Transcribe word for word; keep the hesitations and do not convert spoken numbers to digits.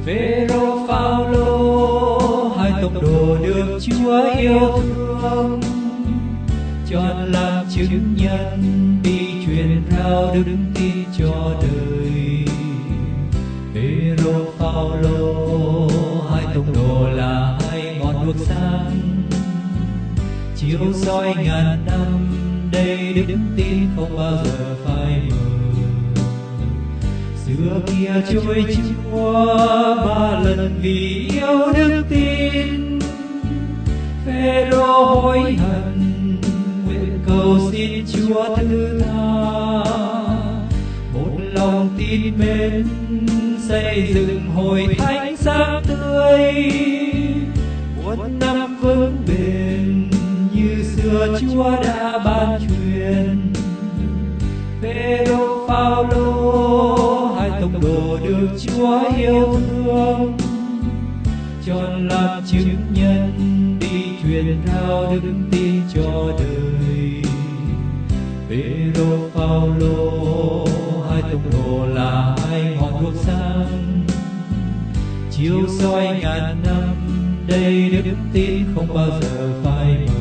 Phêrô, Phao-lô, hai tông đồ được Chúa yêu thương, chọn làm chứng nhân đi truyền rao đức tin cho đời. Phêrô, Phao-lô, hai tông đồ là hai ngọn đuốc sáng, chiếu soi ngàn năm đây đức tin không bao giờ phai mờ. Xưa kia trôi Chúa ba lần vì yêu đức tin, Phêrô hối hận nguyện cầu xin Chúa thứ tha, một lòng tin mến xây dựng hội thánh sáng tươi, muôn năm vững bền như xưa Chúa đã ban truyền. Phêrô, Phao-lô, hai tông đồ được Chúa yêu thương, chọn làm chứng nhân đi truyền rao đức tin cho đời. Phêrô, Phao-lô, hai tông đồ là hai ngọn đuốc sáng, chiếu soi ngàn năm đây đức tin không bao giờ phai mờ.